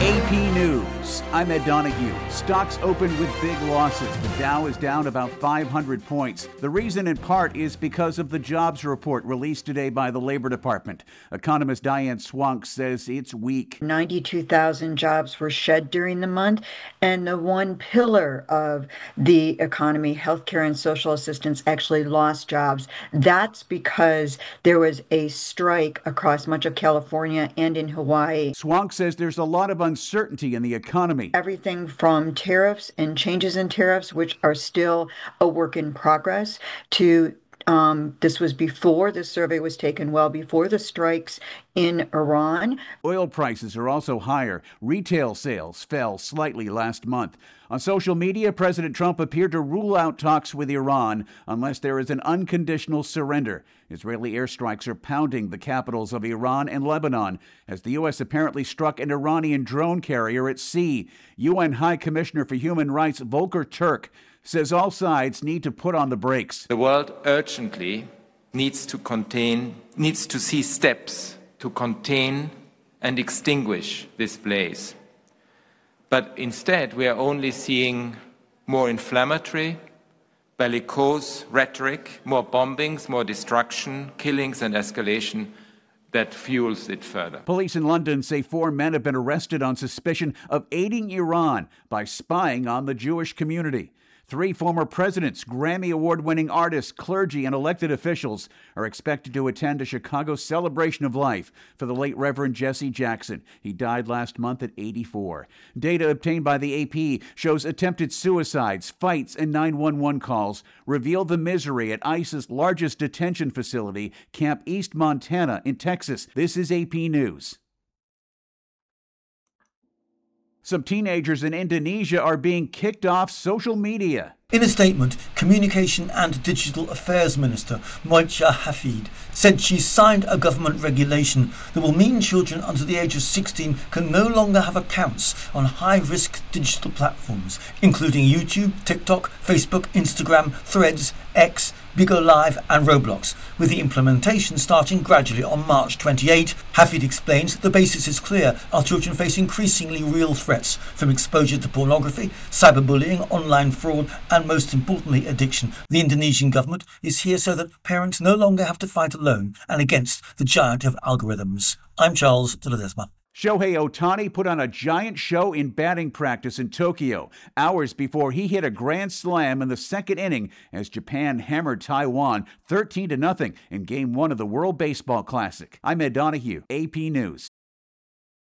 AP News. I'm Ed Donahue. Stocks opened with big losses. The Dow is down about 500 points. The reason in part is because of the jobs report released today by the Labor Department. Economist Diane Swonk says it's weak. 92,000 jobs were shed during the month, and the one pillar of the economy, healthcare and social assistance, actually lost jobs. That's because there was a strike across much of California and in Hawaii. Swonk says there's a lot of uncertainty in the economy. Everything from tariffs and changes in tariffs, which are still a work in progress, to this was before the survey was taken, well before the strikes in Iran. Oil prices are also higher. Retail sales fell slightly last month. On social media, President Trump appeared to rule out talks with Iran unless there is an unconditional surrender. Israeli airstrikes are pounding the capitals of Iran and Lebanon as the U.S. apparently struck an Iranian drone carrier at sea. UN High Commissioner for Human Rights Volker Turk says all sides need to put on the brakes. The world urgently needs to see steps to contain and extinguish this blaze. But instead, we are only seeing more inflammatory, bellicose rhetoric, more bombings, more destruction, killings and escalation that fuels it further. Police in London say 4 men have been arrested on suspicion of aiding Iran by spying on the Jewish community. 3 former presidents, Grammy Award-winning artists, clergy, and elected officials are expected to attend a Chicago celebration of life for the late Reverend Jesse Jackson. He died last month at 84. Data obtained by the AP shows attempted suicides, fights, and 911 calls reveal the misery at ICE's largest detention facility, Camp East Montana in Texas. This is AP News. Some teenagers in Indonesia are being kicked off social media. In a statement, Communication and Digital Affairs Minister Moicha Hafid said she signed a government regulation that will mean children under the age of 16 can no longer have accounts on high-risk digital platforms, including YouTube, TikTok, Facebook, Instagram, Threads, X, Bigo Live and Roblox, with the implementation starting gradually on March 28. Hafid explains the basis is clear. Our children face increasingly real threats from exposure to pornography, cyberbullying, online fraud and most importantly addiction. The Indonesian government is here so that parents no longer have to fight alone and against the giant of algorithms. I'm Charles de Ledesma. Shohei Ohtani put on a giant show in batting practice in Tokyo, hours before he hit a grand slam in the second inning as Japan hammered Taiwan 13-0 in Game 1 of the World Baseball Classic. I'm Ed Donahue, AP News.